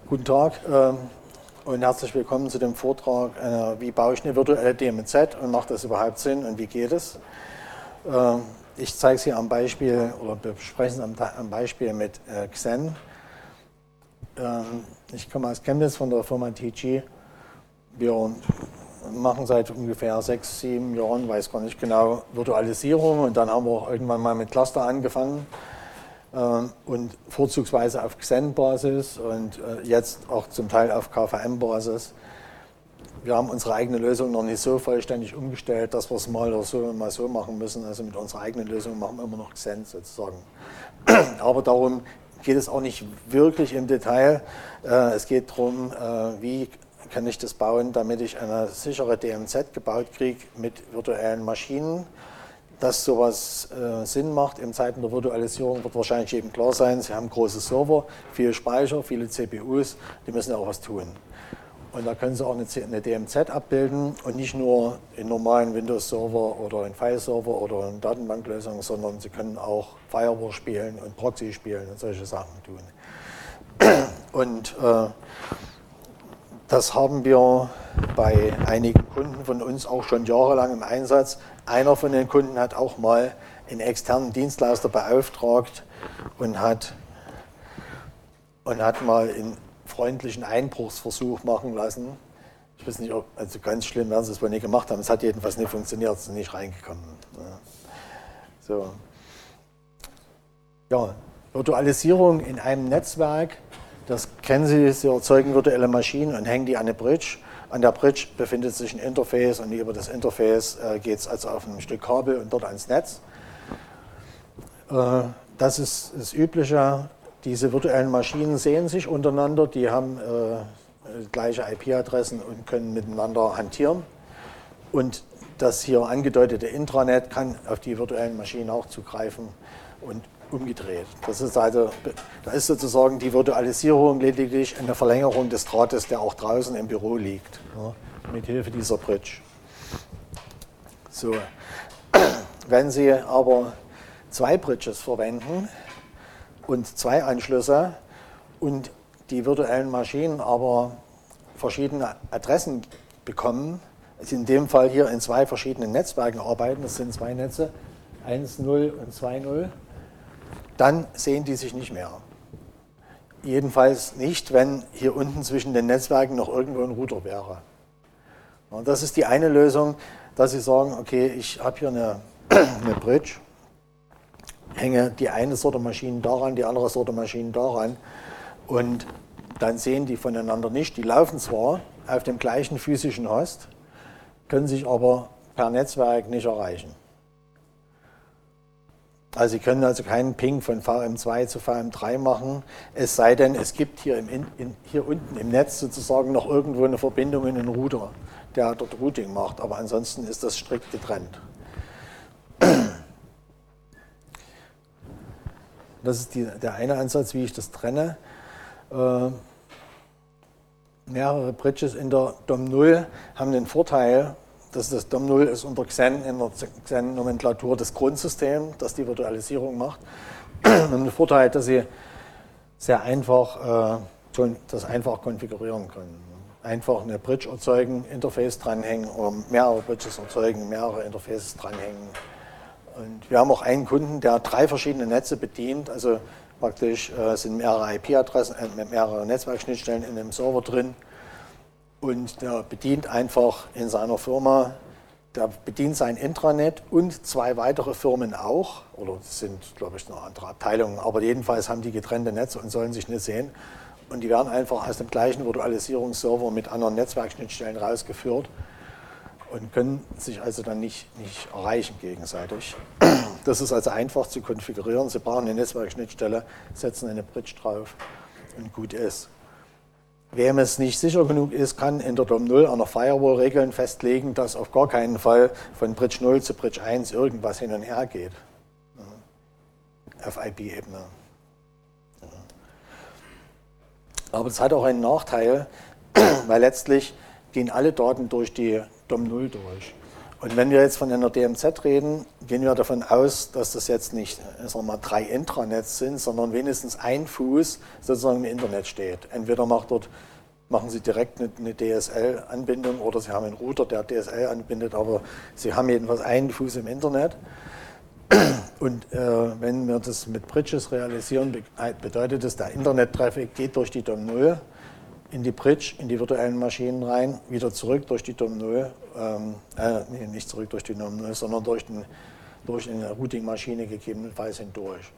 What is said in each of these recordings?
Guten Tag und herzlich willkommen zu dem Vortrag, wie baue ich eine virtuelle DMZ und macht das überhaupt Sinn und wie geht es? Ich zeige es hier am Beispiel oder bespreche es am Beispiel mit Xen. Ich komme aus Chemnitz von der Firma TG. Wir machen seit ungefähr 6, 7 Jahren, weiß gar nicht genau, Virtualisierung, und dann haben wir auch irgendwann mal mit Cluster angefangen. Und vorzugsweise auf Xen-Basis und jetzt auch zum Teil auf KVM-Basis. Wir haben unsere eigene Lösung noch nicht so vollständig umgestellt, dass wir es mal oder so mal so machen müssen. Also mit unserer eigenen Lösung machen wir immer noch Xen sozusagen. Aber darum geht es auch nicht wirklich im Detail. Es geht darum, wie kann ich das bauen, damit ich eine sichere DMZ gebaut kriege mit virtuellen Maschinen. Dass sowas Sinn macht in Zeiten der Virtualisierung, wird wahrscheinlich jedem klar sein. Sie haben große Server, viel Speicher, viele CPUs, die müssen auch was tun. Und da können Sie auch eine DMZ abbilden und nicht nur in normalen Windows-Server oder in File-Server oder in Datenbanklösungen, sondern Sie können auch Firewall spielen und Proxy spielen und solche Sachen tun. Und das haben wir bei einigen Kunden von uns auch schon jahrelang im Einsatz. Einer von den Kunden hat auch mal einen externen Dienstleister beauftragt und hat mal einen freundlichen Einbruchsversuch machen lassen. Ich weiß nicht, also ganz schlimm werden sie es wohl nicht gemacht haben. Es hat jedenfalls nicht funktioniert, es ist nicht reingekommen. So. Ja, Virtualisierung in einem Netzwerk. Das kennen Sie, Sie erzeugen virtuelle Maschinen und hängen die an eine Bridge. An der Bridge befindet sich ein Interface und über das Interface geht es also auf ein Stück Kabel und dort ans Netz. Das ist das Übliche. Diese virtuellen Maschinen sehen sich untereinander, die haben gleiche IP-Adressen und können miteinander hantieren. Und das hier angedeutete Intranet kann auf die virtuellen Maschinen auch zugreifen und umgedreht. Das ist also, da ist sozusagen die Virtualisierung lediglich eine Verlängerung des Drahtes, der auch draußen im Büro liegt, ja, mit Hilfe dieser Bridge. So. Wenn Sie aber 2 Bridges verwenden und 2 Anschlüsse und die virtuellen Maschinen aber verschiedene Adressen bekommen, also in dem Fall hier in 2 verschiedenen Netzwerken arbeiten, das sind 2 Netze, 1.0 und 2.0, dann sehen die sich nicht mehr. Jedenfalls nicht, wenn hier unten zwischen den Netzwerken noch irgendwo ein Router wäre. Und das ist die eine Lösung, dass Sie sagen, okay, ich habe hier eine Bridge, hänge die eine Sorte Maschinen daran, die andere Sorte Maschinen daran und dann sehen die voneinander nicht. Die laufen zwar auf dem gleichen physischen Host, können sich aber per Netzwerk nicht erreichen. Also Sie können also keinen Ping von VM2 zu VM3 machen, es sei denn, es gibt hier unten im Netz sozusagen noch irgendwo eine Verbindung in den Router, der dort Routing macht, aber ansonsten ist das strikt getrennt. Das ist der eine Ansatz, wie ich das trenne. Mehrere Bridges in der DOM0 haben den Vorteil, dass das DOM0 ist unter Xen in der Xen-Nomenklatur das Grundsystem, das die Virtualisierung macht. Und den Vorteil, dass Sie sehr einfach das einfach konfigurieren können. Einfach eine Bridge erzeugen, Interface dranhängen oder mehrere Bridges erzeugen, mehrere Interfaces dranhängen. Und wir haben auch einen Kunden, der 3 verschiedene Netze bedient, also praktisch sind mehrere IP-Adressen, mehrere Netzwerkschnittstellen in dem Server drin. Und der bedient einfach in seiner Firma, der bedient sein Intranet und 2 weitere Firmen auch, oder das sind, glaube ich, noch andere Abteilungen, aber jedenfalls haben die getrennte Netze und sollen sich nicht sehen. Und die werden einfach aus dem gleichen Virtualisierungsserver mit anderen Netzwerkschnittstellen rausgeführt und können sich also dann nicht erreichen gegenseitig. Das ist also einfach zu konfigurieren. Sie brauchen eine Netzwerkschnittstelle, setzen eine Bridge drauf und gut ist. Wem es nicht sicher genug ist, kann in der DOM0 an der Firewall Regeln festlegen, dass auf gar keinen Fall von Bridge 0 zu Bridge 1 irgendwas hin und her geht. Auf IP-Ebene. Aber das hat auch einen Nachteil, weil letztlich gehen alle Daten durch die DOM0 durch. Und wenn wir jetzt von einer DMZ reden, gehen wir davon aus, dass das jetzt nicht, sagen wir mal, 3 Intranets sind, sondern wenigstens ein Fuß sozusagen im Internet steht. Entweder machen Sie direkt eine DSL-Anbindung oder Sie haben einen Router, der DSL anbindet, aber Sie haben jedenfalls einen Fuß im Internet. Und wenn wir das mit Bridges realisieren, bedeutet das, der Internet-Traffic geht durch die DOM0 in die Bridge, in die virtuellen Maschinen rein, wieder zurück durch die DOM0, nee, nicht zurück durch die DOM0, sondern durch eine Routing-Maschine gegebenenfalls hindurch.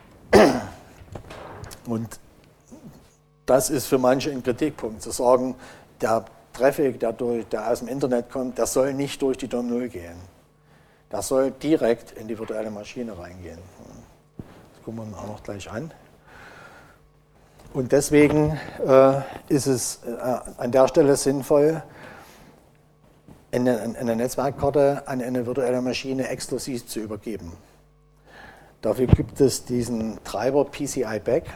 Und das ist für manche ein Kritikpunkt, zu sagen, der Traffic, der aus dem Internet kommt, der soll nicht durch die DOM0 gehen. Der soll direkt in die virtuelle Maschine reingehen. Das gucken wir uns auch noch gleich an. Und deswegen ist es an der Stelle sinnvoll, eine Netzwerkkarte an eine virtuelle Maschine exklusiv zu übergeben. Dafür gibt es diesen Treiber PCI Back.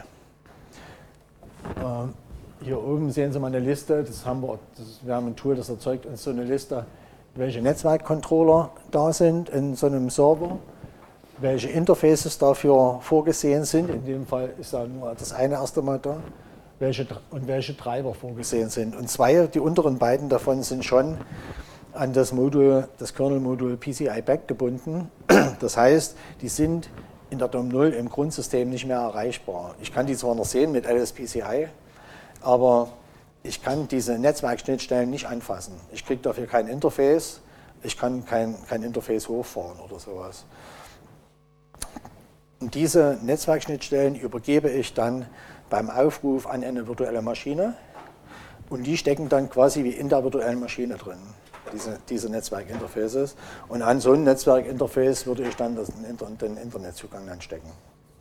Hier oben sehen Sie mal eine Liste. Wir haben ein Tool, das erzeugt uns so eine Liste, welche Netzwerkcontroller da sind in so einem Server, welche Interfaces dafür vorgesehen sind. In dem Fall ist da nur das eine erste Mal da. Welche Treiber vorgesehen sind. Und die unteren beiden davon sind schon an das Kernel-Modul PCI Back gebunden. Das heißt, die sind in der DOM0 im Grundsystem nicht mehr erreichbar. Ich kann die zwar noch sehen mit LSPCI, aber ich kann diese Netzwerkschnittstellen nicht anfassen. Ich kriege dafür kein Interface, ich kann kein Interface hochfahren oder sowas. Und diese Netzwerkschnittstellen übergebe ich dann beim Aufruf an eine virtuelle Maschine und die stecken dann quasi wie in der virtuellen Maschine drin, diese Netzwerkinterfaces. Und an so ein Netzwerkinterface würde ich dann den Internetzugang anstecken.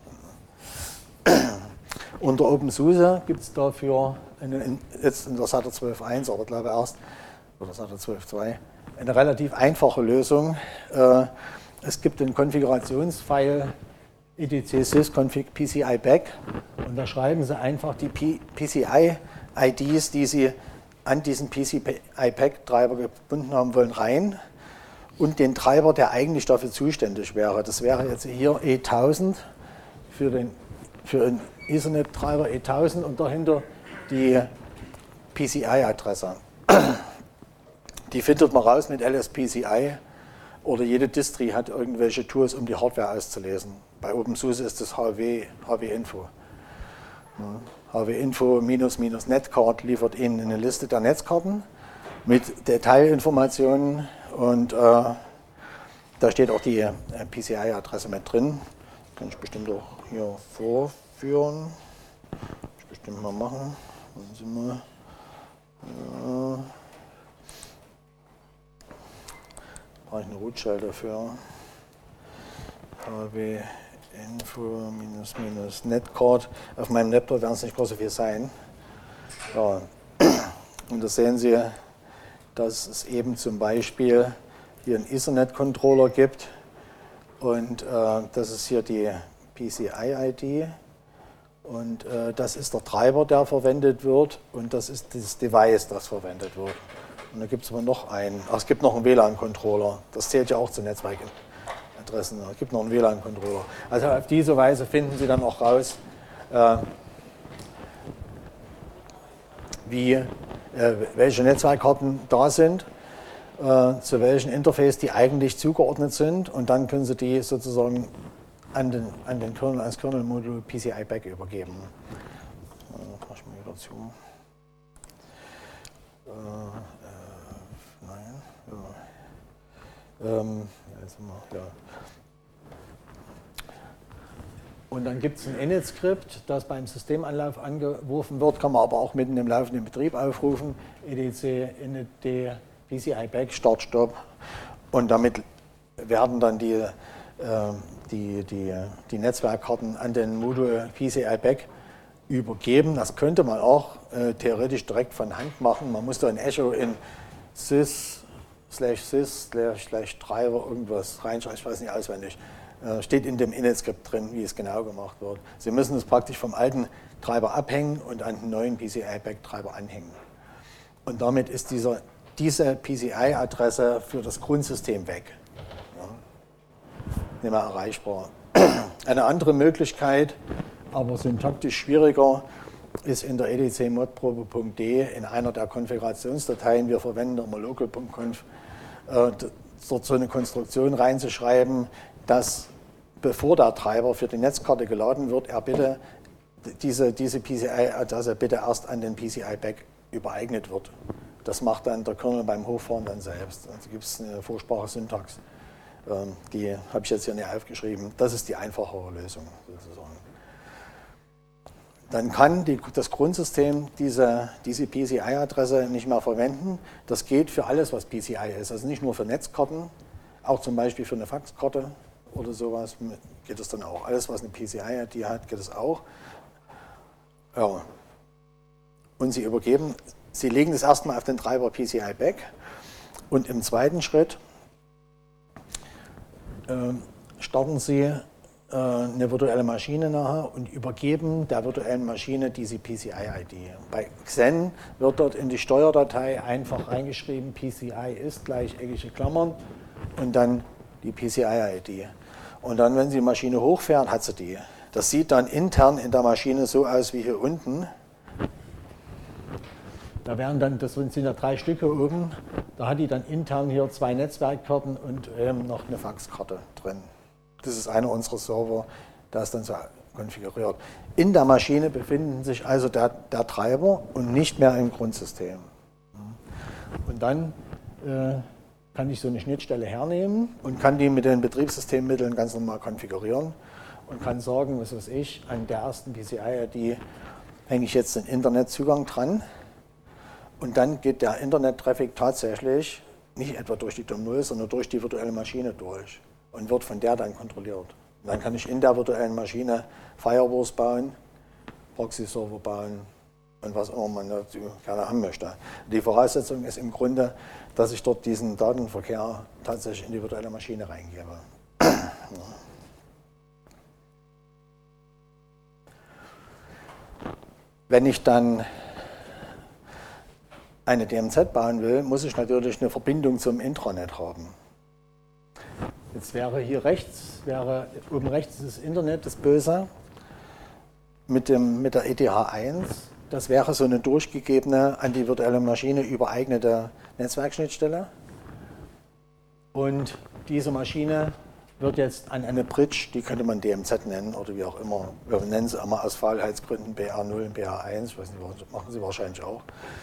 Unter OpenSUSE gibt es dafür jetzt in der SATA 12.1, aber glaube erst, oder SATA 12.2, eine relativ einfache Lösung. Es gibt einen Konfigurationsfile etc sysconfig PCI Back und da schreiben Sie einfach die PCI-IDs, die Sie an diesen PCI-Back-Treiber gebunden haben wollen, rein und den Treiber, der eigentlich dafür zuständig wäre. Das wäre jetzt hier E1000 für den Ethernet-Treiber E1000 und dahinter die PCI-Adresse. Die findet man raus mit LSPCI oder jede Distri hat irgendwelche Tools, um die Hardware auszulesen. Bei OpenSUSE ist das HW-Info. HW-Info --Netcard liefert Ihnen eine Liste der Netzkarten mit Detailinformationen und da steht auch die PCI-Adresse mit drin. Kann ich bestimmt auch hier vorführen. Kann ich bestimmt mal machen. Warten Sie mal. Ja. Brauche ich eine Root-Shell dafür. HW-Info --Netcard. Auf meinem Laptop werden es nicht groß so viel sein. Ja. Und da sehen Sie, dass es eben zum Beispiel hier einen Ethernet-Controller gibt und das ist hier die PCI-ID und das ist der Treiber, der verwendet wird und das ist das Device, das verwendet wird. Und da gibt es aber noch einen, es gibt noch einen WLAN-Controller, das zählt ja auch zu Netzwerkadressen, es gibt noch einen WLAN-Controller. Also auf diese Weise finden Sie dann auch raus, welche Netzwerkkarten da sind, zu welchen Interface die eigentlich zugeordnet sind und dann können Sie die sozusagen an den Kernel, als Kernel-Modul PCI Back übergeben. Mach ich mal wieder zu. Nein. Ja. Und dann gibt es ein Init-Skript, das beim Systemanlauf angeworfen wird, kann man aber auch mitten im laufenden Betrieb aufrufen. etc init PCI Back Start Stop. Und damit werden dann die Netzwerkkarten an den Modul PCI Back übergeben. Das könnte man auch theoretisch direkt von Hand machen. Man muss da ein Echo in sys/sys/treiber irgendwas reinschreiben, ich weiß nicht auswendig. Steht in dem Init-Skript drin, wie es genau gemacht wird. Sie müssen es praktisch vom alten Treiber abhängen und an den neuen PCI-Back-Treiber anhängen. Und damit ist dieser diese PCI-Adresse für das Grundsystem weg. Ja, nicht mehr erreichbar. Eine andere Möglichkeit, aber syntaktisch schwieriger, ist in der edc-modprobe.d in einer der Konfigurationsdateien, wir verwenden immer local.conf, dort so eine Konstruktion reinzuschreiben, dass bevor der Treiber für die Netzkarte geladen wird, er bitte diese PCI-Adresse bitte erst an den PCI-Back übereignet wird. Das macht dann der Kernel beim Hochfahren dann selbst. Also gibt es eine Vorsprache-Syntax, die habe ich jetzt hier nicht aufgeschrieben. Das ist die einfachere Lösung sozusagen. Dann kann das Grundsystem diese PCI-Adresse nicht mehr verwenden. Das geht für alles, was PCI ist. Also nicht nur für Netzkarten, auch zum Beispiel für eine Faxkarte oder sowas geht es dann auch. Alles, was eine PCI-ID hat, geht es auch. Ja. Und Sie legen das erstmal auf den Treiber PCI-Back und im zweiten Schritt starten Sie eine virtuelle Maschine nachher und übergeben der virtuellen Maschine diese PCI-ID. Bei Xen wird dort in die Steuerdatei einfach reingeschrieben, PCI ist gleich eckige Klammern und dann die PCI-ID. Und dann, wenn Sie die Maschine hochfahren, hat sie die. Das sieht dann intern in der Maschine so aus wie hier unten. Da wären dann, das sind ja 3 Stücke oben, da hat die dann intern hier 2 Netzwerkkarten und noch eine Faxkarte drin. Das ist einer unserer Server, der ist dann so konfiguriert. In der Maschine befinden sich also der Treiber und nicht mehr im Grundsystem. Und dann kann ich so eine Schnittstelle hernehmen und kann die mit den Betriebssystemmitteln ganz normal konfigurieren und kann sagen, was weiß ich, an der ersten PCI-ID hänge ich jetzt den Internetzugang dran und dann geht der Internet-Traffic tatsächlich nicht etwa durch die DOM0, sondern durch die virtuelle Maschine durch und wird von der dann kontrolliert. Und dann kann ich in der virtuellen Maschine Firewalls bauen, Proxy-Server bauen und was immer man dazu gerne haben möchte. Die Voraussetzung ist im Grunde, dass ich dort diesen Datenverkehr tatsächlich in die virtuelle Maschine reingebe. Wenn ich dann eine DMZ bauen will, muss ich natürlich eine Verbindung zum Intranet haben. Jetzt wäre hier rechts, oben rechts das Internet, das Böse, mit der ETH1. Das wäre so eine durchgegebene, an die virtuelle Maschine übereignete Netzwerkschnittstelle. Und diese Maschine wird jetzt an eine Bridge, die könnte man DMZ nennen oder wie auch immer. Wir nennen sie immer aus Faulheitsgründen BR0 und BR1, ich weiß nicht, das machen Sie wahrscheinlich auch.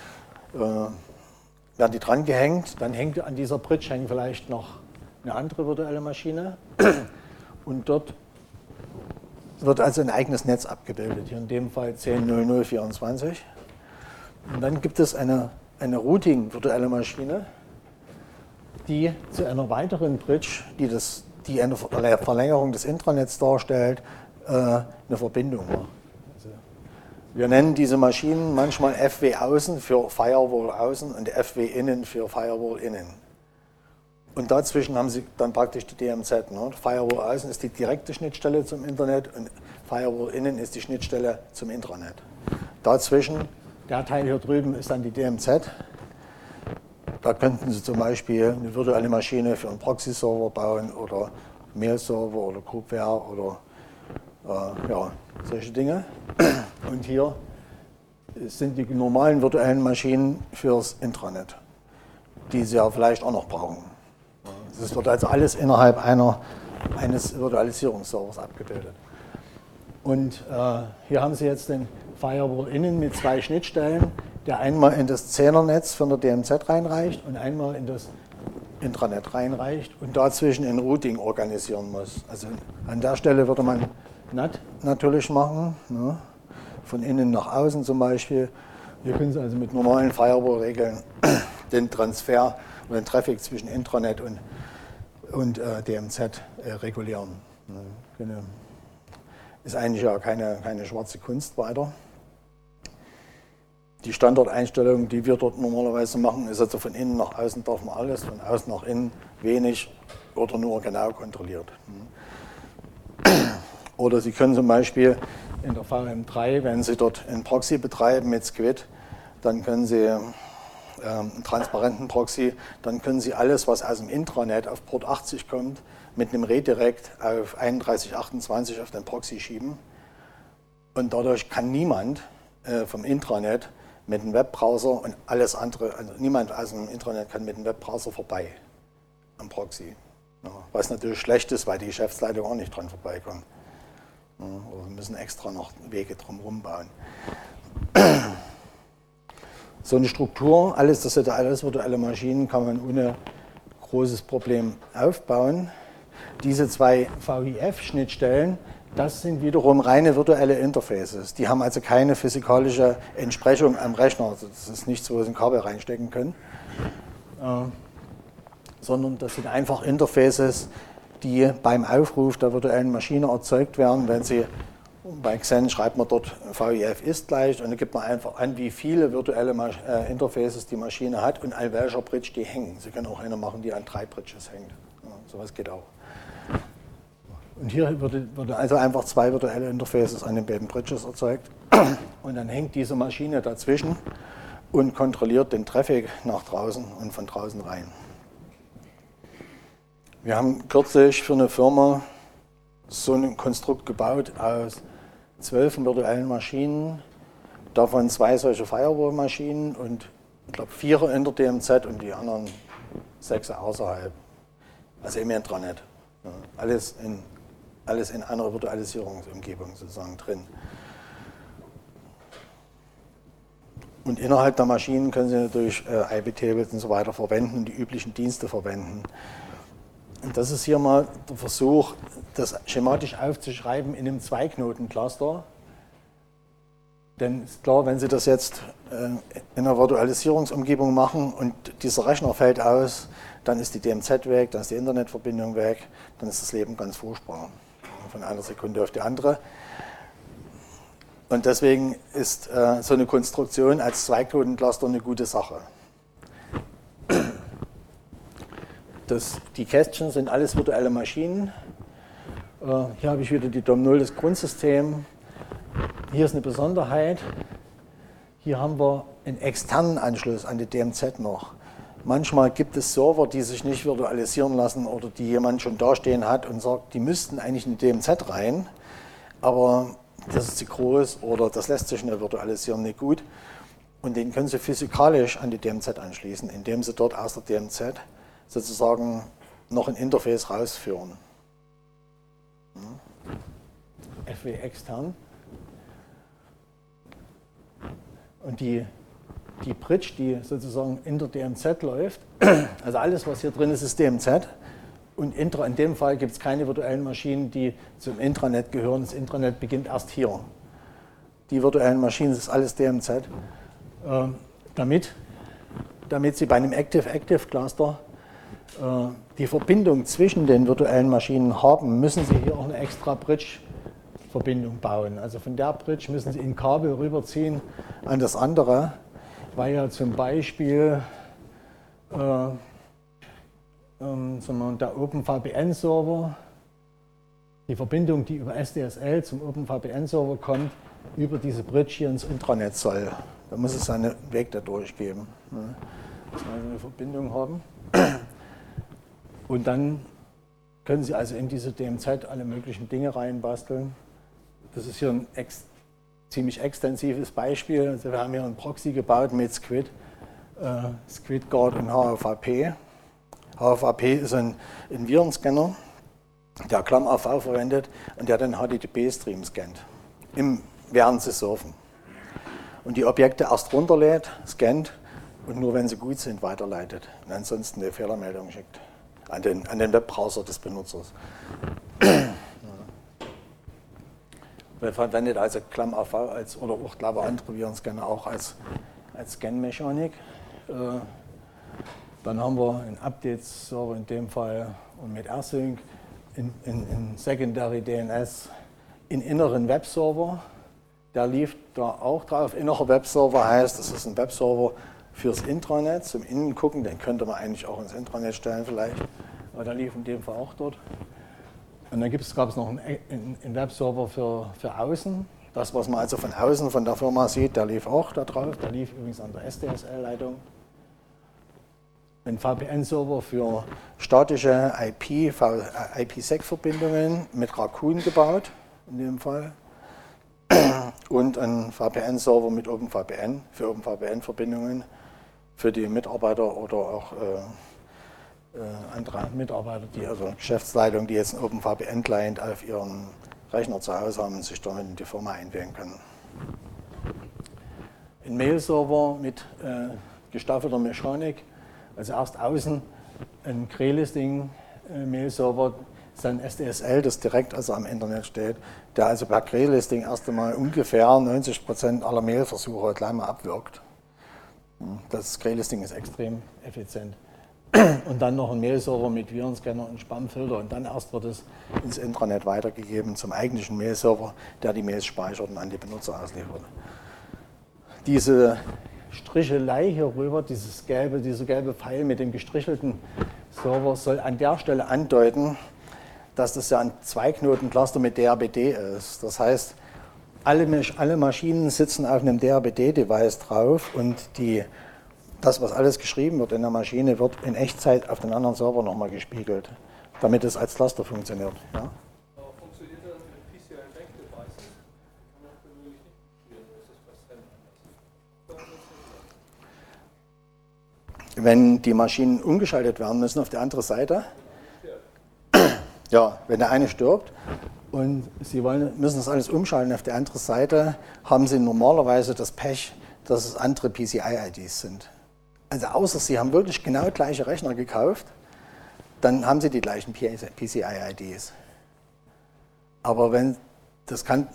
Werden die dran gehängt, dann hängt an dieser Bridge vielleicht noch eine andere virtuelle Maschine und dort wird also ein eigenes Netz abgebildet, hier in dem Fall 10.00.24. Und dann gibt es eine Routing-virtuelle Maschine, die zu einer weiteren Bridge, die eine Verlängerung des Intranets darstellt, eine Verbindung macht. Also wir nennen diese Maschinen manchmal FW außen für Firewall außen und FW innen für Firewall innen. Und dazwischen haben Sie dann praktisch die DMZ. Ne? Firewall außen ist die direkte Schnittstelle zum Internet und Firewall innen ist die Schnittstelle zum Intranet. Dazwischen, der Teil hier drüben, ist dann die DMZ. Da könnten Sie zum Beispiel eine virtuelle Maschine für einen Proxy-Server bauen oder Mail-Server oder Groupware oder ja, solche Dinge. Und hier sind die normalen virtuellen Maschinen fürs Intranet, die Sie ja vielleicht auch noch brauchen. Das wird also alles innerhalb eines Virtualisierungsservers abgebildet. Und hier haben Sie jetzt den Firewall innen mit 2 Schnittstellen, der einmal in das 10er-Netz von der DMZ reinreicht und einmal in das Intranet reinreicht und dazwischen ein Routing organisieren muss. Also an der Stelle würde man NAT natürlich machen, ne? Von innen nach außen zum Beispiel. Hier können Sie also mit normalen Firewall-Regeln den Transfer und den Traffic zwischen Intranet und DMZ regulieren. Ne? Ist eigentlich ja keine schwarze Kunst weiter. Die Standardeinstellung, die wir dort normalerweise machen, ist also von innen nach außen darf man alles, von außen nach innen wenig oder nur genau kontrolliert. Oder Sie können zum Beispiel in der VM3, wenn Sie dort einen Proxy betreiben mit Squid, dann können Sie einen transparenten Proxy, dann können Sie alles, was aus dem Intranet auf Port 80 kommt, mit einem Redirect auf 3128 auf den Proxy schieben. Und dadurch kann niemand vom Intranet mit dem Webbrowser und alles andere, also niemand aus dem Intranet kann mit dem Webbrowser vorbei am Proxy. Ja, was natürlich schlecht ist, weil die Geschäftsleitung auch nicht dran vorbeikommt. Ja, oder wir müssen extra noch Wege drumherum bauen. So eine Struktur, das sind alles virtuelle Maschinen, kann man ohne großes Problem aufbauen. Diese zwei VIF-Schnittstellen, das sind wiederum reine virtuelle Interfaces. Die haben also keine physikalische Entsprechung am Rechner. Also das ist nichts, wo Sie ein Kabel reinstecken können. Sondern das sind einfach Interfaces, die beim Aufruf der virtuellen Maschine erzeugt werden. Wenn Sie bei Xen schreibt man dort VIF ist gleich und dann gibt man einfach an, wie viele virtuelle Interfaces die Maschine hat und an welcher Bridge die hängen. Sie können auch eine machen, die an 3 Bridges hängt. Ja, sowas geht auch. Und hier würde also einfach 2 virtuelle Interfaces an den beiden Bridges erzeugt und dann hängt diese Maschine dazwischen und kontrolliert den Traffic nach draußen und von draußen rein. Wir haben kürzlich für eine Firma so ein Konstrukt gebaut aus 12 virtuellen Maschinen, davon 2 solche Firewall-Maschinen und ich glaube 4 in der DMZ und die anderen 6 außerhalb, also im Intranet. Ja, alles in einer Virtualisierungsumgebung sozusagen drin. Und innerhalb der Maschinen können Sie natürlich IP-Tables und so weiter verwenden und die üblichen Dienste verwenden. Und das ist hier mal der Versuch, das schematisch aufzuschreiben in einem 2-Knoten-Cluster. Denn ist klar, wenn Sie das jetzt in einer Virtualisierungsumgebung machen und dieser Rechner fällt aus, dann ist die DMZ weg, dann ist die Internetverbindung weg, dann ist das Leben ganz furchtbar. Von einer Sekunde auf die andere. Und deswegen ist so eine Konstruktion als 2-Knoten-Cluster eine gute Sache. Die Kästchen sind alles virtuelle Maschinen. Hier habe ich wieder die DOM0, das Grundsystem. Hier ist eine Besonderheit. Hier haben wir einen externen Anschluss an die DMZ noch. Manchmal gibt es Server, die sich nicht virtualisieren lassen oder die jemand schon dastehen hat und sagt, die müssten eigentlich in die DMZ rein, aber das ist zu groß oder das lässt sich nicht virtualisieren, nicht gut. Und den können Sie physikalisch an die DMZ anschließen, indem Sie dort aus der DMZ sozusagen noch ein Interface rausführen. FW extern. Und die Bridge, die sozusagen in der DMZ läuft, also alles, was hier drin ist, ist DMZ. Und in dem Fall gibt es keine virtuellen Maschinen, die zum Intranet gehören. Das Intranet beginnt erst hier. Die virtuellen Maschinen, das ist alles DMZ. Damit Sie bei einem Active-Active-Cluster die Verbindung zwischen den virtuellen Maschinen haben, müssen Sie hier auch eine extra Bridge-Verbindung bauen. Also von der Bridge müssen Sie ein Kabel rüberziehen an das andere, weil ja zum Beispiel der OpenVPN-Server, die Verbindung, die über SDSL zum OpenVPN-Server kommt, über diese Bridge hier ins Intranet soll. Da muss es einen Weg da durchgeben. Dass wir also eine Verbindung haben. Und dann können Sie also in diese DMZ alle möglichen Dinge reinbasteln. Das ist hier ein ziemlich extensives Beispiel. Also wir haben hier einen Proxy gebaut mit Squid, SquidGuard und HFAP. HFAP ist ein Virenscanner, der ClamAV verwendet und der den HTTP-Stream scannt, während Sie surfen. Und die Objekte erst runterlädt, scannt und nur wenn sie gut sind, weiterleitet. Und ansonsten eine Fehlermeldung schickt an den Webbrowser des Benutzers. Man verwendet also ClamAV oder auch glaube andere Virenscanner auch als Scan-Mechanik. Dann haben wir einen Update-Server in dem Fall und mit Rsync, in Secondary DNS, in inneren Webserver. Der lief da auch drauf. Innerer Webserver heißt, das ist ein Webserver fürs Intranet, zum Innen gucken, den könnte man eigentlich auch ins Intranet stellen vielleicht. Aber der lief in dem Fall auch dort. Und dann gab es noch einen Webserver für Außen. Das, was man also von außen von der Firma sieht, der lief auch da drauf. Der lief übrigens an der SDSL-Leitung. ein VPN-Server für statische IPsec-Verbindungen mit Raccoon gebaut, in dem Fall. Und ein VPN-Server mit OpenVPN für OpenVPN-Verbindungen für die Mitarbeiter oder auch andere Mitarbeiter, also Geschäftsleitung, die jetzt einen OpenVPN-Client auf ihren Rechner zu Hause haben und sich damit in die Firma einwählen können. Ein Mail-Server mit gestaffelter Mechanik, also erst außen ein Graylisting-Mail-Server, dann SDSL, das direkt also am Internet steht, der also per Graylisting erst einmal ungefähr 90% aller Mailversuche gleich mal abwirkt. Das Graylisting ist extrem effizient. Und dann noch ein Mail-Server mit Virenscanner und Spamfilter und dann erst wird es ins Intranet weitergegeben zum eigentlichen Mail-Server, der die Mails speichert und an die Benutzer ausliefert. Diese Strichelei hier rüber, dieser gelbe Pfeil mit dem gestrichelten Server soll an der Stelle andeuten, dass das ja ein Zweiknoten-Cluster mit DRBD ist. Das heißt, alle Maschinen sitzen auf einem DRBD-Device drauf und das, was alles geschrieben wird in der Maschine, wird in Echtzeit auf den anderen Server nochmal gespiegelt, damit es als Cluster funktioniert. Ja? Aber funktioniert das mit PCI-Back-Devices? Kann man gewöhnlich nicht spielen, das ist bei SAN anders. Wenn die Maschinen umgeschaltet werden müssen auf die andere Seite, ja, wenn der eine stirbt und Sie müssen das alles umschalten auf die andere Seite, haben Sie normalerweise das Pech, dass es andere PCI-IDs sind. Also außer Sie haben wirklich genau gleiche Rechner gekauft, dann haben Sie die gleichen PCI-IDs. Aber wenn das kann...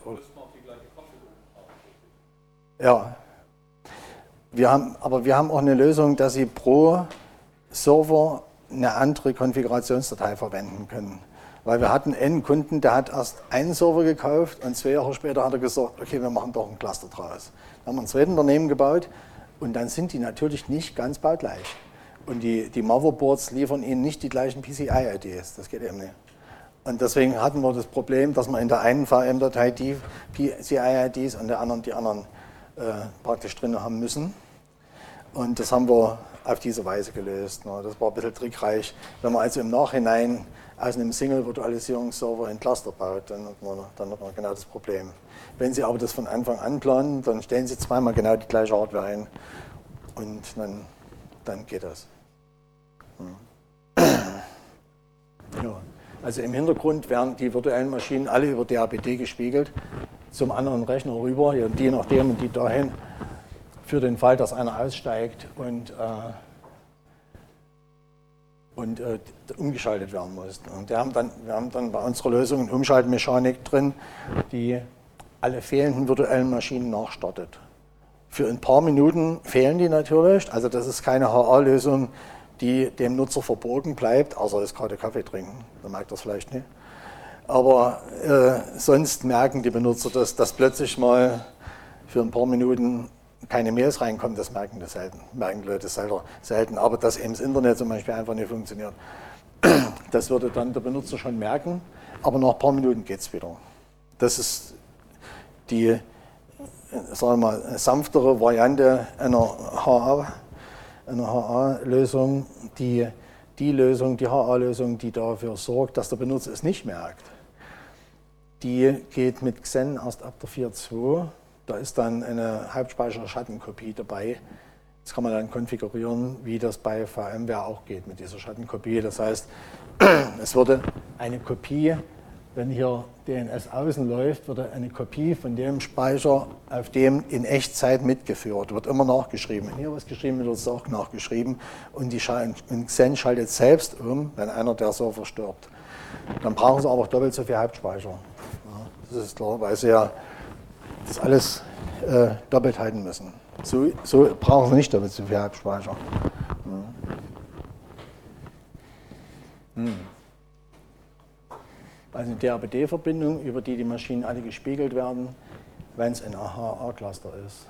Ja. Wir haben auch eine Lösung, dass Sie pro Server eine andere Konfigurationsdatei verwenden können. Weil wir hatten einen Kunden, der hat erst einen Server gekauft und 2 Jahre später hat er gesagt, okay, wir machen doch ein Cluster draus. Dann haben wir ein zweites Unternehmen gebaut und dann sind die natürlich nicht ganz baugleich. Und die Motherboards liefern ihnen nicht die gleichen PCI-IDs, das geht eben nicht. Und deswegen hatten wir das Problem, dass wir in der einen VM-Datei die PCI-IDs und der anderen die anderen praktisch drin haben müssen. Und das haben wir auf diese Weise gelöst. Das war ein bisschen trickreich. Wenn man also im Nachhinein aus einem Single-Virtualisierungsserver ein Cluster baut, dann hat man genau das Problem. Wenn Sie aber das von Anfang an planen, dann stellen Sie zweimal genau die gleiche Hardware ein und dann geht das. Ja. Also im Hintergrund werden die virtuellen Maschinen alle über DHBD gespiegelt, zum anderen Rechner rüber, die nach dem und die dahin, für den Fall, dass einer aussteigt und umgeschaltet werden muss. Und wir haben dann bei unserer Lösung eine Umschaltmechanik drin, die alle fehlenden virtuellen Maschinen nachstartet. Für ein paar Minuten fehlen die natürlich, also das ist keine HA-Lösung, die dem Nutzer verborgen bleibt, außer er ist gerade Kaffee trinken, dann merkt er es vielleicht nicht. Aber sonst merken die Benutzer, dass plötzlich mal für ein paar Minuten keine Mails reinkommen, das merken die Leute selten. Aber dass eben das Internet zum Beispiel einfach nicht funktioniert, das würde dann der Benutzer schon merken, aber nach ein paar Minuten geht es wieder. Das ist die, sagen wir mal, sanftere Variante einer HA-Lösung, die HA-Lösung, die dafür sorgt, dass der Benutzer es nicht merkt. Die geht mit Xen erst ab der 4.2. Da ist dann eine Hauptspeicher-Schattenkopie dabei. Das kann man dann konfigurieren, wie das bei VMware auch geht mit dieser Schattenkopie. Das heißt, es würde eine Kopie, wenn hier DNS außen läuft, würde eine Kopie von dem Speicher auf dem in Echtzeit mitgeführt. Wird immer nachgeschrieben. Wenn hier was geschrieben wird, wird es auch nachgeschrieben. Und Xen schaltet selbst um, wenn einer der Server stirbt. Dann brauchen sie aber auch doppelt so viel Hauptspeicher. Ja, das ist klar, weil sie ja das alles doppelt halten müssen. So brauchen sie nicht doppelt so viel Hauptspeicher. Also eine DHBD-Verbindung, über die Maschinen alle gespiegelt werden, wenn es ein HA-Cluster ist.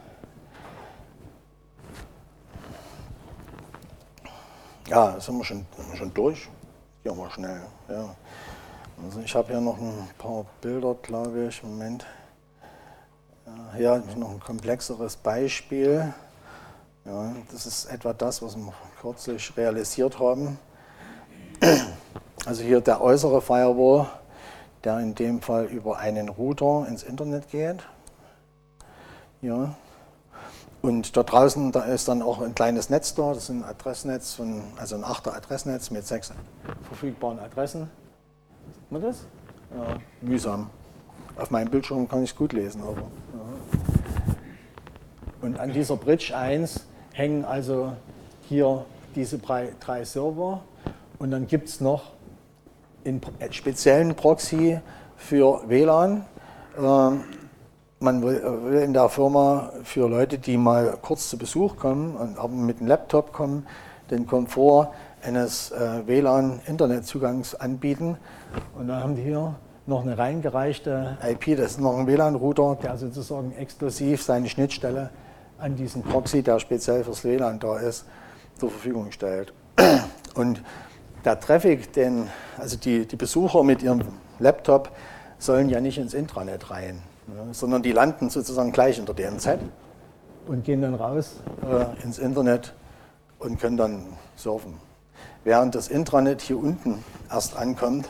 Ja, sind wir schon durch. Hier mal schnell. Ja. Also ich habe hier noch ein paar Bilder, glaube ich. Moment. Hier noch ein komplexeres Beispiel. Ja, das ist etwa das, was wir kürzlich realisiert haben. Also hier der äußere Firewall, der in dem Fall über einen Router ins Internet geht. Ja. Und da draußen, da ist dann auch ein kleines Netz da, das ist ein Adressnetz, also ein 8er Adressnetz mit 6 verfügbaren Adressen. Sieht man das? Ja, mühsam. Auf meinem Bildschirm kann ich es gut lesen, aber. Ja. Und an dieser Bridge 1 hängen also hier diese drei Server und dann gibt es noch einen speziellen Proxy für WLAN. Man will in der Firma für Leute, die mal kurz zu Besuch kommen und aber mit einem Laptop kommen, den Komfort eines WLAN-Internetzugangs anbieten. Und dann haben die hier noch eine reingereichte IP, das ist noch ein WLAN-Router, der sozusagen exklusiv seine Schnittstelle an diesen Proxy, der speziell fürs WLAN da ist, zur Verfügung stellt. Und der Traffic, also die Besucher mit ihrem Laptop sollen ja nicht ins Intranet rein, ne, sondern die landen sozusagen gleich in der DMZ und gehen dann raus ins Internet und können dann surfen. Während das Intranet hier unten erst ankommt,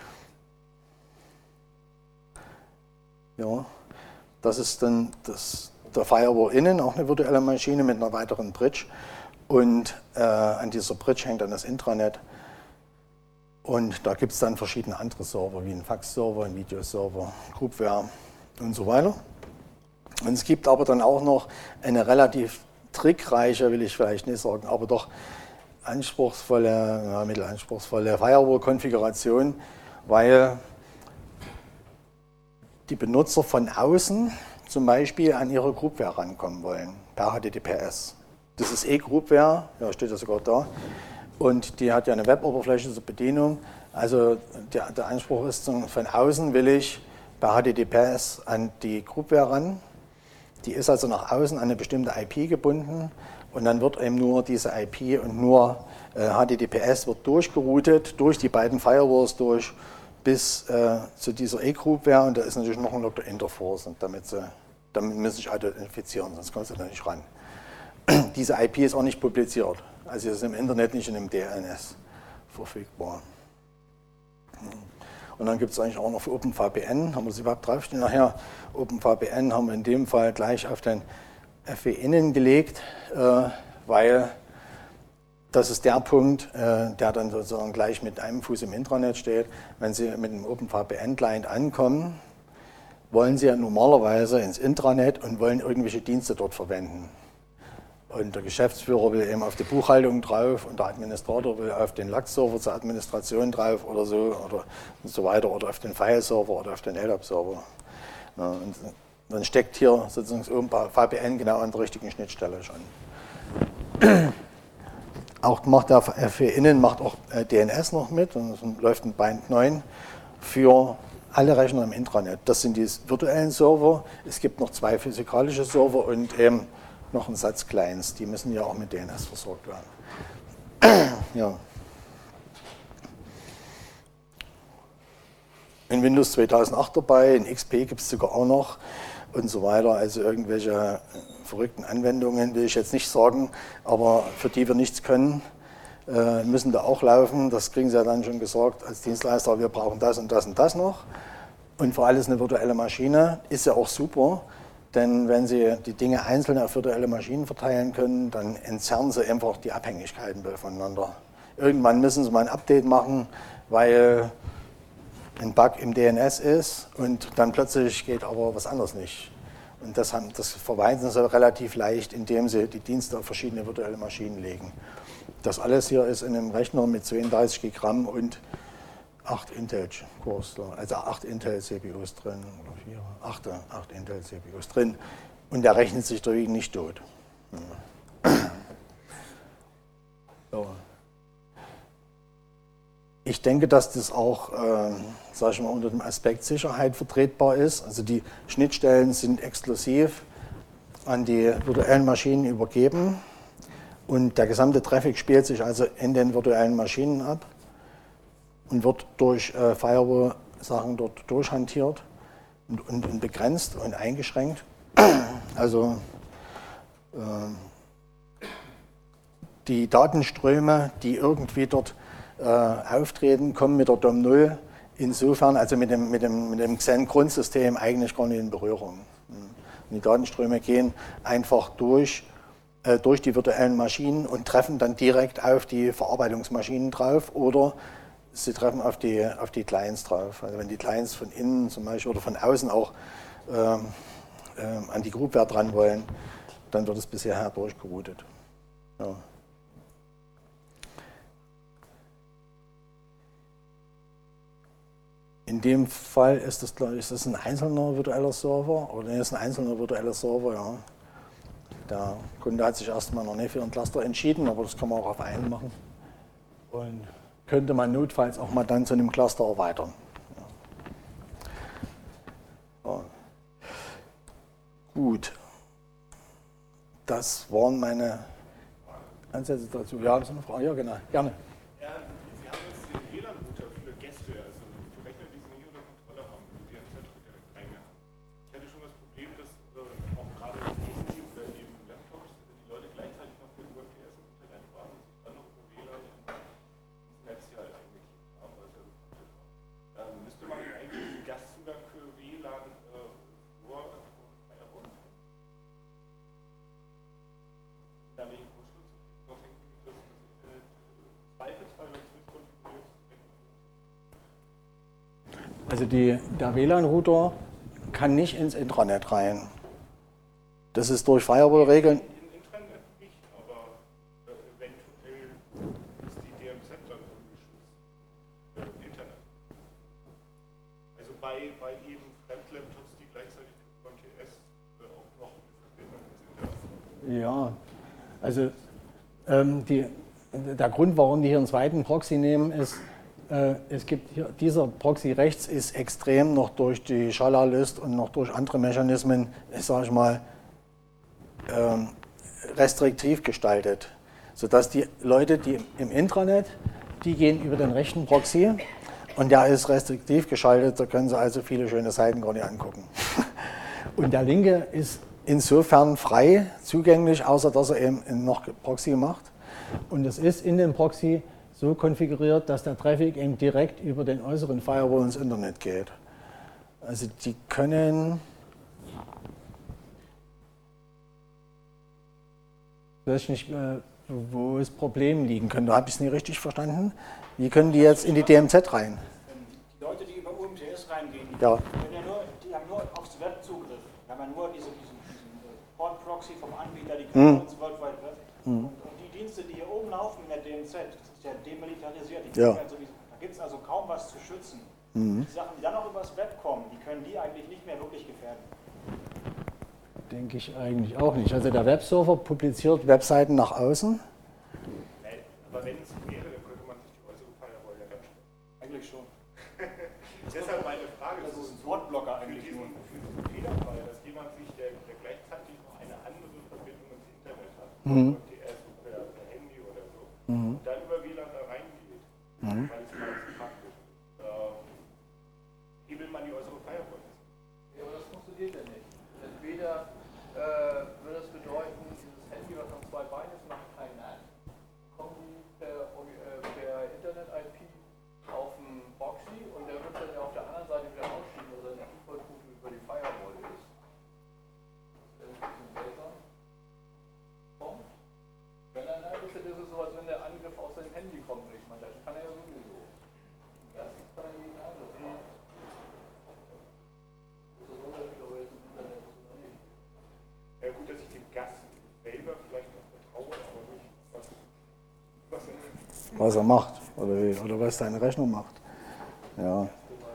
ja, das ist dann der Firewall innen, auch eine virtuelle Maschine mit einer weiteren Bridge. Und an dieser Bridge hängt dann das Intranet. Und da gibt es dann verschiedene andere Server, wie ein Fax-Server, ein Videoserver, Groupware und so weiter. Und es gibt aber dann auch noch eine relativ trickreiche, will ich vielleicht nicht sagen, aber doch anspruchsvolle, mittelanspruchsvolle Firewall-Konfiguration, weil die Benutzer von außen zum Beispiel an ihre Groupware rankommen wollen, per HTTPS. Das ist Groupware, ja, steht ja sogar da, und die hat ja eine Web-Oberfläche zur Bedienung. Also der Anspruch ist, von außen will ich per HTTPS an die Groupware ran. Die ist also nach außen an eine bestimmte IP gebunden und dann wird eben nur diese IP und nur HTTPS wird durchgeroutet, durch die beiden Firewalls durch, bis zu dieser Groupware, und da ist natürlich noch ein Dr. Interforce, und damit müssen sich identifizieren, sonst kommst du da nicht ran. Diese IP ist auch nicht publiziert, also ist im Internet nicht in dem DNS verfügbar. Und dann gibt es eigentlich auch noch für OpenVPN, haben wir es überhaupt draufstehen nachher, OpenVPN haben wir in dem Fall gleich auf den FW-Innen gelegt, weil das ist der Punkt, der dann sozusagen gleich mit einem Fuß im Intranet steht. Wenn Sie mit einem OpenVPN-Client ankommen, wollen Sie ja normalerweise ins Intranet und wollen irgendwelche Dienste dort verwenden. Und der Geschäftsführer will eben auf die Buchhaltung drauf und der Administrator will auf den LAX-Server zur Administration drauf oder so oder und so weiter oder auf den File-Server oder auf den LDAP-Server. Ja, und dann steckt hier sozusagen das OpenVPN genau an der richtigen Schnittstelle schon. Auch macht der FW-Innen macht auch DNS noch mit, und es läuft ein Bind 9 für alle Rechner im Intranet. Das sind die virtuellen Server. Es gibt noch 2 physikalische Server und eben noch einen Satz Clients. Die müssen ja auch mit DNS versorgt werden. Ja. In Windows 2008 dabei, in XP gibt es sogar auch noch und so weiter. Also irgendwelche verrückten Anwendungen will ich jetzt nicht sagen, aber für die wir nichts können, müssen da auch laufen. Das kriegen Sie ja dann schon gesagt als Dienstleister, wir brauchen das und das und das noch. Und für alles eine virtuelle Maschine ist ja auch super, denn wenn Sie die Dinge einzeln auf virtuelle Maschinen verteilen können, dann entzerren Sie einfach die Abhängigkeiten voneinander. Irgendwann müssen Sie mal ein Update machen, weil ein Bug im DNS ist und dann plötzlich geht aber was anderes nicht. Und das vermeiden Sie relativ leicht, indem Sie die Dienste auf verschiedene virtuelle Maschinen legen. Das alles hier ist in einem Rechner mit 32 GB RAM und 8 Intel-Cores, also 8 Intel-CPUs drin, oder 8 Intel-CPUs drin. Und der rechnet sich dagegen nicht tot. So. Ich denke, dass das auch, sage ich mal, unter dem Aspekt Sicherheit vertretbar ist. Also die Schnittstellen sind exklusiv an die virtuellen Maschinen übergeben und der gesamte Traffic spielt sich also in den virtuellen Maschinen ab und wird durch Firewall-Sachen dort durchhantiert und begrenzt und eingeschränkt. Also die Datenströme, die irgendwie dort auftreten, kommen mit der DOM0 insofern, also mit dem Xen-Grundsystem eigentlich gar nicht in Berührung. Und die Datenströme gehen einfach durch die virtuellen Maschinen und treffen dann direkt auf die Verarbeitungsmaschinen drauf oder sie treffen auf die Clients drauf. Also wenn die Clients von innen zum Beispiel oder von außen auch an die Groupware dran wollen, dann wird es bisher durchgeroutet. Ja. In dem Fall ist das, glaube ich, ist das ein einzelner virtueller Server oder ist ein einzelner virtueller Server, ja. Der Kunde hat sich erstmal noch nicht für ein Cluster entschieden, aber das kann man auch auf einen machen. Und könnte man notfalls auch mal dann zu einem Cluster erweitern. Ja. Ja. Gut. Das waren meine Ansätze dazu. Ja, haben Sie eine Frage? Ja, genau. Gerne. Sie haben jetzt den WLAN-Router für Gäste, also für Rechner, die Sie nicht unter Kontrolle haben, die DMZ direkt reingehauen. Ich hatte schon das Problem, dass auch gerade Handy oder eben Laptops die Leute gleichzeitig noch für UMTS im Internet waren und sich dann noch über WLAN ins Netz ja eigentlich haben, was ja so praktisch war. Müsste man eigentlich den Gastzugang für WLAN vor Firewall? Da nicht Also der WLAN-Router kann nicht ins Intranet rein. Das ist durch Firewall-Regeln. Im Intranet nicht, aber eventuell ist die DMZ dann ungeschützt im Internet. Also bei eben Fremdlaptops, die gleichzeitig mit UMTS auch noch eine Verbindung ins Internet haben. Ja, also der Grund, warum die hier einen zweiten Proxy nehmen, ist, es gibt hier, dieser Proxy rechts ist extrem noch durch die Schala-List und noch durch andere Mechanismen, sage ich mal, restriktiv gestaltet. Sodass die Leute, die im Intranet, die gehen über den rechten Proxy und der ist restriktiv geschaltet, da können sie also viele schöne Seiten gar nicht angucken. Und der linke ist insofern frei zugänglich, außer dass er eben noch Proxy macht. Und es ist in dem Proxy so konfiguriert, dass der Traffic eben direkt über den äußeren Firewall ins Internet geht. Also die können, ich weiß nicht, wo das Problem liegen könnte. Habe ich es nicht richtig verstanden? Wie können die jetzt in die DMZ rein? Die Leute, die über UMTS reingehen, die, Ja. die haben nur aufs Web Zugriff. Die haben ja nur diesen Port-Proxy vom Anbieter, die können ins World Wide Web. Und die Dienste, die hier oben laufen in der DMZ, das ist ja demilitarisiert. Die Ja. also da gibt es also kaum was zu schützen. Die Sachen, die dann noch übers Web kommen, die können die eigentlich nicht mehr wirklich gefährden. Denke ich eigentlich auch nicht. Also der Webserver publiziert Webseiten nach außen. Aber wenn es wäre, dann könnte man sich die äußere Firewall ja ganz schnell. Eigentlich schon. Deshalb meine Frage, Das ist ein Wortblocker für eigentlich nur. diesen Fehlerfall, dass jemand sich, der gleichzeitig noch eine andere Verbindung ins Internet hat, UMTS per Handy oder so, und dann über WLAN da reingeht, weil es mal so praktisch ist, hebelt man die äußere Firewall. Ja, aber das funktioniert ja nicht. Entweder würde es bedeuten, dieses Handy, was auf zwei Beinen ist, macht keinen an. Kommen die per Internet-IP auf den Proxy und der wird dann ja auf der anderen Seite wieder ausschieben, also eine Default-Route über die Firewall ist. Das ist ein bisschen seltsam. Punkt. Wenn er ein ist es so, als wenn der Angriff aus seinem Handy kommt. Ich meine, das kann er ja sowieso. Das kann er jeden Angriff machen. Das ist Unterschied, ob er jetzt im Internet ist oder nicht. Ja gut, dass ich dem Gast selber vielleicht noch vertraue, aber nicht Was er macht oder was seine Rechnung macht. Ja.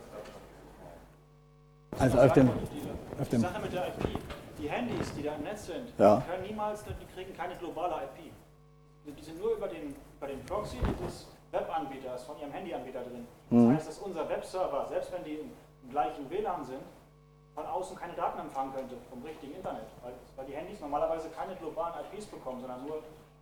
Also auf dem Die Sache mit der IP, die Handys, die da im Netz sind, Ja. die können niemals, die kriegen keine globale IP. Die sind nur über den Proxy des Webanbieters, von ihrem Handyanbieter drin. Das heißt, dass unser Webserver, selbst wenn die im gleichen WLAN sind, von außen keine Daten empfangen könnte vom richtigen Internet. Weil die Handys normalerweise keine globalen IPs bekommen, sondern nur,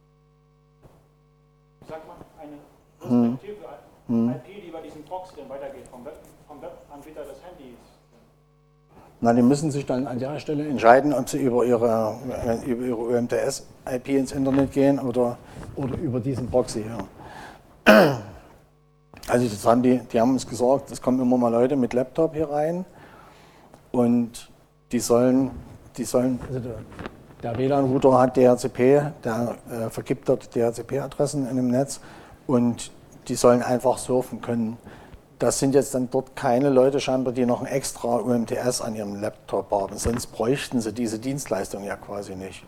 wie sagt man, eine restriktive IP, die über diesen Proxy dann weitergeht, vom Webanbieter des Handys. Na, die müssen sich dann an der Stelle entscheiden, ob sie über ihre UMTS-IP ins Internet gehen oder über diesen Proxy hier. Also das haben die haben uns gesagt, es kommen immer mal Leute mit Laptop hier rein und die sollen also der WLAN-Router hat DHCP, der vergibt dort DHCP-Adressen in dem Netz und die sollen einfach surfen können. Das sind jetzt dann dort keine Leute scheinbar, die noch ein extra UMTS an ihrem Laptop haben, sonst bräuchten sie diese Dienstleistung ja quasi nicht.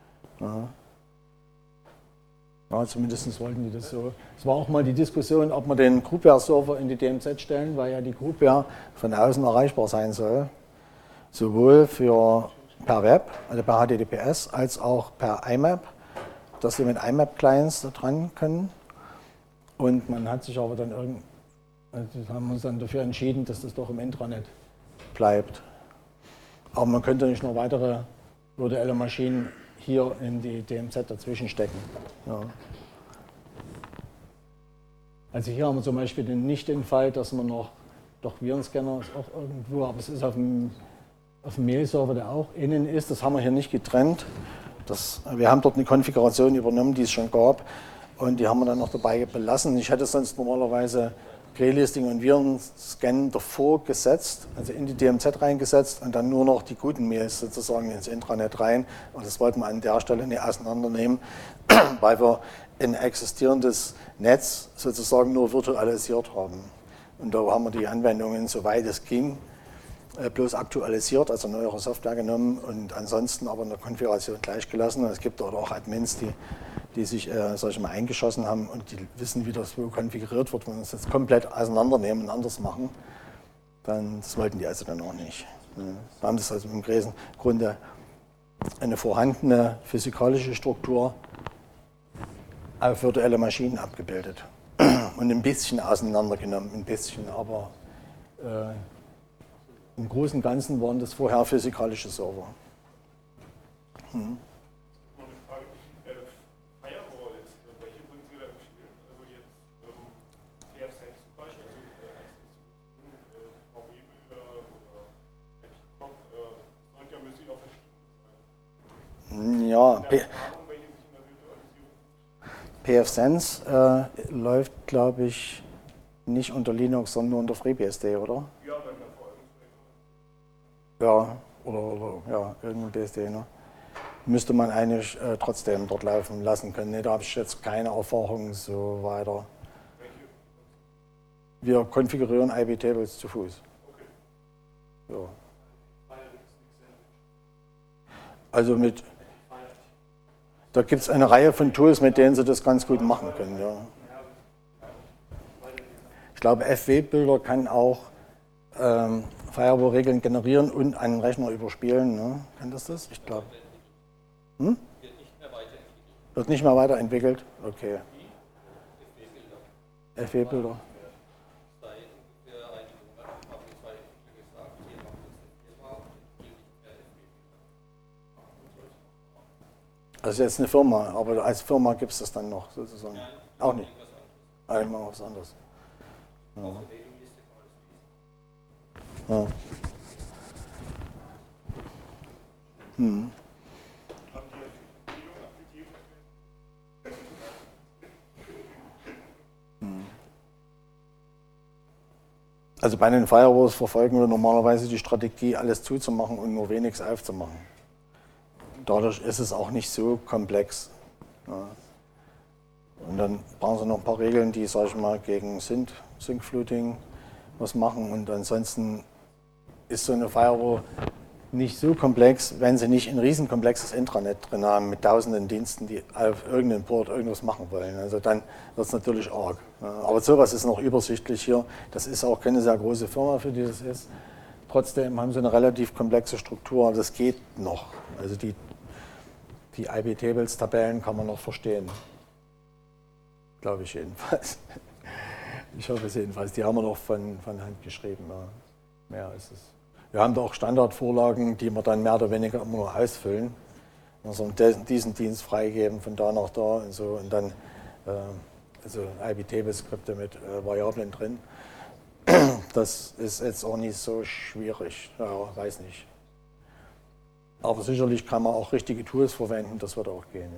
Ja, zumindest wollten die das so. Es war auch mal die Diskussion, ob man den Groupware-Server in die DMZ stellen, weil ja die Groupware von außen erreichbar sein soll. Sowohl per Web, also per HTTPS, als auch per IMAP, dass sie mit IMAP-Clients da dran können. Und man hat sich aber dann haben uns dann dafür entschieden, dass das doch im Intranet bleibt. Aber man könnte nicht noch weitere virtuelle Maschinen hier in die DMZ dazwischen stecken. Ja. Also hier haben wir zum Beispiel nicht den Fall, dass man noch, doch Virenscanner ist auch irgendwo, aber es ist auf dem Mail-Server, der auch innen ist. Das haben wir hier nicht getrennt. Wir haben dort eine Konfiguration übernommen, die es schon gab. Und die haben wir dann noch dabei belassen. Ich hätte sonst normalerweise Playlisting und Virenscan davor gesetzt, also in die DMZ reingesetzt und dann nur noch die guten Mails sozusagen ins Intranet rein. Und das wollten wir an der Stelle nicht auseinandernehmen, weil wir ein existierendes Netz sozusagen nur virtualisiert haben. Und da haben wir die Anwendungen, soweit es ging, bloß aktualisiert, also neuere Software genommen und ansonsten aber in der Konfiguration gleich gelassen. Und es gibt dort auch Admins, die sich solche mal eingeschossen haben und die wissen, wie das wo konfiguriert wird. Wenn wir uns jetzt komplett auseinandernehmen und anders machen, dann das wollten die also dann auch nicht. Wir haben das also im Grunde eine vorhandene physikalische Struktur auf virtuelle Maschinen abgebildet und ein bisschen auseinandergenommen, ein bisschen, aber im Großen und Ganzen waren das vorher physikalische Server. Ja, pfSense läuft, glaube ich, nicht unter Linux, sondern nur unter FreeBSD, oder? Ja, oder ja, irgendein BSD. Ne? Müsste man eigentlich trotzdem dort laufen lassen können. Ne, da habe ich jetzt keine Erfahrung so weiter. Wir konfigurieren IP-Tables zu Fuß. Ja. Also da gibt es eine Reihe von Tools, mit denen Sie das ganz gut machen können. Ja. Ich glaube, FW-Builder kann auch Firewall-Regeln generieren und einen Rechner überspielen. Ne? Kann das? Ich glaube. Wird nicht mehr weiterentwickelt? Okay. FW-Builder. Das ist jetzt eine Firma, aber als Firma gibt es das dann noch sozusagen. Auch nicht. Einmal was anderes. Ja. Ja. Also bei den Firewalls verfolgen wir normalerweise die Strategie, alles zuzumachen und nur wenigstens aufzumachen. Dadurch ist es auch nicht so komplex. Ja. Und dann brauchen Sie noch ein paar Regeln, die, sag ich mal, gegen Sync-Flooding was machen. Und ansonsten ist so eine Firewall nicht so komplex, wenn Sie nicht ein riesenkomplexes Intranet drin haben mit tausenden Diensten, die auf irgendeinem Port irgendwas machen wollen. Also dann wird es natürlich arg. Ja. Aber sowas ist noch übersichtlich hier. Das ist auch keine sehr große Firma, für die das ist. Trotzdem haben Sie eine relativ komplexe Struktur. Das geht noch. Also die IP-Tables-Tabellen kann man noch verstehen. Glaube ich jedenfalls. Ich hoffe es jedenfalls. Die haben wir noch von Hand geschrieben. Ja. Mehr ist es. Wir haben da auch Standardvorlagen, die wir dann mehr oder weniger immer nur ausfüllen. Also diesen Dienst freigeben, von da nach da und so. Und dann also IP-Table-Skripte mit Variablen drin. Das ist jetzt auch nicht so schwierig, ja, weiß nicht. Aber sicherlich kann man auch richtige Tools verwenden, das wird auch gehen.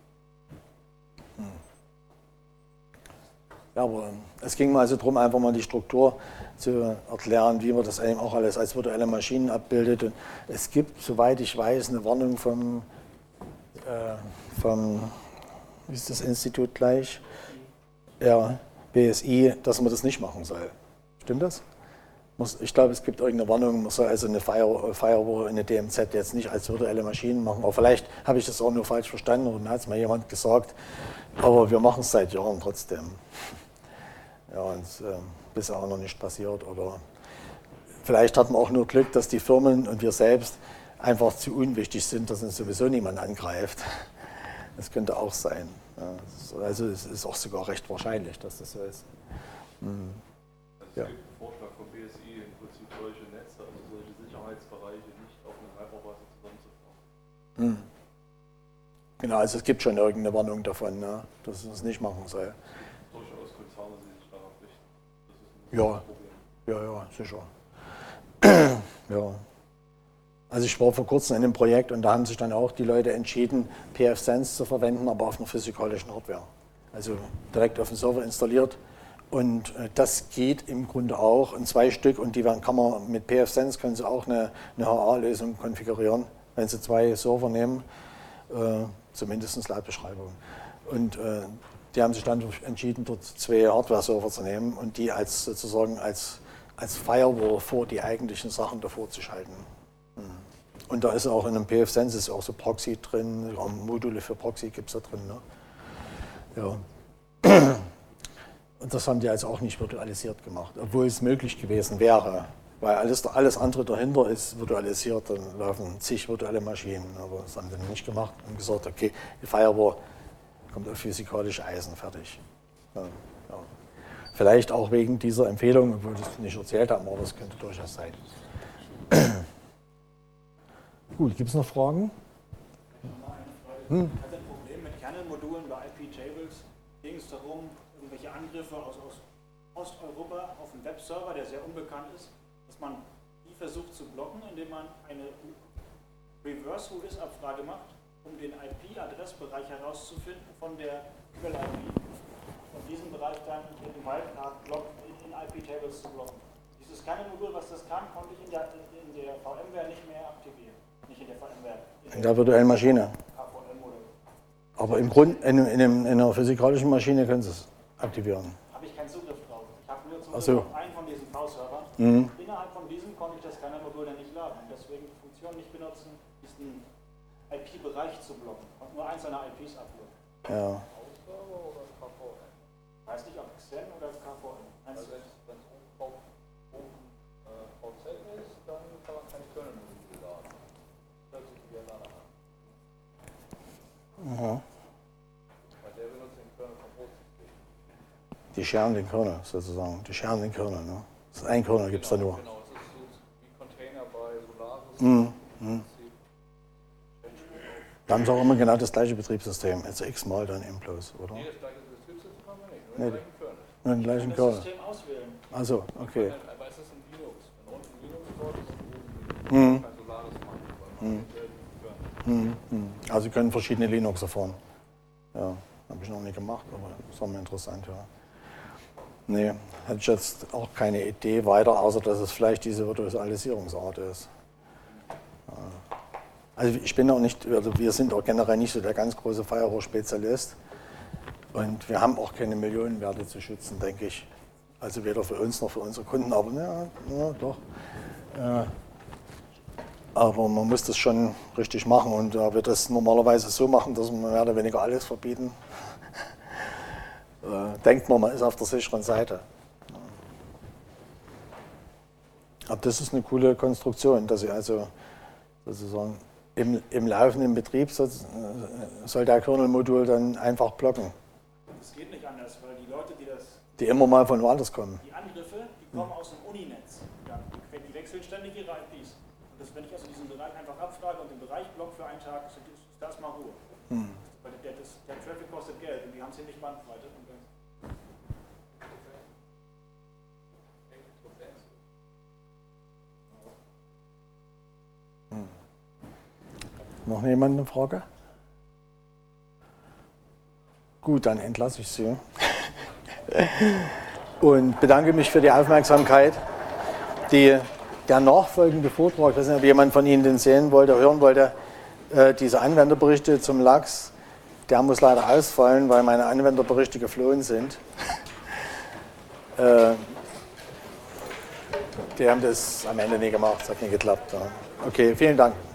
Ja, aber es ging mal also darum, einfach mal die Struktur zu erklären, wie man das eben auch alles als virtuelle Maschinen abbildet. Und es gibt, soweit ich weiß, eine Warnung vom wie ist das Institut gleich? Ja, BSI, dass man das nicht machen soll. Stimmt das? Ich glaube, es gibt irgendeine Warnung, man soll also eine Firewall, eine DMZ jetzt nicht als virtuelle Maschinen machen. Aber vielleicht habe ich das auch nur falsch verstanden und hat es mal jemand gesagt. Aber wir machen es seit Jahren trotzdem. Ja, und bisher auch noch nicht passiert. Oder vielleicht hatten wir auch nur Glück, dass die Firmen und wir selbst einfach zu unwichtig sind, dass uns sowieso niemand angreift. Das könnte auch sein. Ja, also es ist auch sogar recht wahrscheinlich, dass das so ist. Also es Ja. gibt einen Vorschlag vom BSI, im Prinzip solche Netze, also solche Sicherheitsbereiche nicht auf einer Hypervisor zusammenzufassen. Genau, also es gibt schon irgendeine Warnung davon, ne, dass es das nicht machen soll. Durchaus Konzerne, die sich darauf richten. Das ist ein Ja. Problem. Ja, sicher. Ja. Also ich war vor kurzem in einem Projekt und da haben sich dann auch die Leute entschieden, pfSense zu verwenden, aber auf einer physikalischen Hardware. Also direkt auf dem Server installiert. Und das geht im Grunde auch in 2 Stück und kann man mit pfSense können Sie auch eine HA-Lösung konfigurieren, wenn Sie 2 Server nehmen, zumindest laut Beschreibung. Und die haben sich dann entschieden, dort 2 Hardware-Server zu nehmen und die als sozusagen als Firewall vor die eigentlichen Sachen davor zu schalten. Und da ist auch in einem pfSense ist auch so Proxy drin, Module für Proxy gibt es da drin. Ne? Ja. Und das haben die also auch nicht virtualisiert gemacht, obwohl es möglich gewesen wäre. Weil alles andere dahinter ist virtualisiert, dann laufen zig virtuelle Maschinen. Aber das haben sie nicht gemacht und gesagt, okay, die Firewall kommt auf physikalische Eisen fertig. Ja. Vielleicht auch wegen dieser Empfehlung, obwohl ich das nicht erzählt habe, aber das könnte durchaus sein. Gut, gibt es noch Fragen? Ich hatte ein Problem mit Kernelmodulen bei IP-Tables. Ging es darum, irgendwelche Angriffe aus Osteuropa auf einen Webserver, der sehr unbekannt ist, dass man die versucht zu blocken, indem man eine Reverse-UIS-Abfrage macht, um den IP-Adressbereich herauszufinden von der Quell-IP. Und diesen Bereich dann mit dem Wildcard-Block in IP-Tables zu blocken. Dieses Kernelmodul, was das kann, konnte ich in der VMware nicht mehr aktivieren. Nicht in der VMware. In der virtuellen Maschine. KVM-Modul. Aber im Grunde in einer physikalischen Maschine können Sie es aktivieren. Habe ich keinen Zugriff drauf. Ich habe nur Zugriff So. auf einen von diesen V-Servern. Innerhalb von diesem konnte ich das Kernelmodul dann nicht laden. Und deswegen die Funktion nicht benutzen, diesen IP-Bereich zu blocken. Und nur eins seiner IPs ablocken. Ja. Server oder KVM? Weiß nicht, ob Xen oder KVM. Also wenn es VZ ist, dann kann man kein Kernel-Modul laden. Das hört sich wie danach an. Weil der benutzt den Kernel vom Host-System. Die scheren den Kernel sozusagen. Die scheren den Kernel. Ne? Das ist ein Kernel gibt es da nur. Genau, es ist so wie Container bei Solaris. Da haben sie auch immer genau das gleiche Betriebssystem. Also x-mal dann eben bloß, oder? Nee, das gleiche Betriebssystem haben wir nicht, nur den gleichen Kernel. Nur den gleichen Das Kernel. System auswählen. Also, okay. Aber es ist ein Linux. Wenn unten Linux dort ist, oben bei Solaris machen, weil man denselben Kernel. Also Sie können verschiedene Linux erfahren. Ja, habe ich noch nie gemacht, aber das ist auch mal interessant, ja. Nee, hätte ich jetzt auch keine Idee weiter, außer dass es vielleicht diese Virtualisierungsart ist. Also ich bin auch nicht, also wir sind auch generell nicht so der ganz große Firewall-Spezialist und wir haben auch keine Millionenwerte zu schützen, denke ich. Also weder für uns noch für unsere Kunden, aber ja doch. Aber man muss das schon richtig machen und da wird das normalerweise so machen, dass wir mehr oder weniger alles verbieten. Denkt man ist auf der sicheren Seite. Aber das ist eine coole Konstruktion, dass Sie also sozusagen im laufenden Betrieb soll der Kernel-Modul dann einfach blocken, Das geht nicht anders, weil die Leute, die immer mal von woanders kommen. die Angriffe, die kommen aus dem Uninetz. Ja, die wechseln ständig ihre IPs. Und wenn ich also diesen Bereich einfach abfrage und den Bereich block für einen Tag, ist da erstmal Ruhe. Weil der Traffic kostet Geld und die haben ziemlich Bandbreite. Und Noch jemand eine Frage? Gut, dann entlasse ich Sie. Und bedanke mich für die Aufmerksamkeit. Der nachfolgende Vortrag, ich weiß nicht, ob jemand von Ihnen den sehen wollte, hören wollte, diese Anwenderberichte zum LAX, der muss leider ausfallen, weil meine Anwenderberichte geflohen sind. Die haben das am Ende nie gemacht, es hat nie geklappt. Okay, vielen Dank.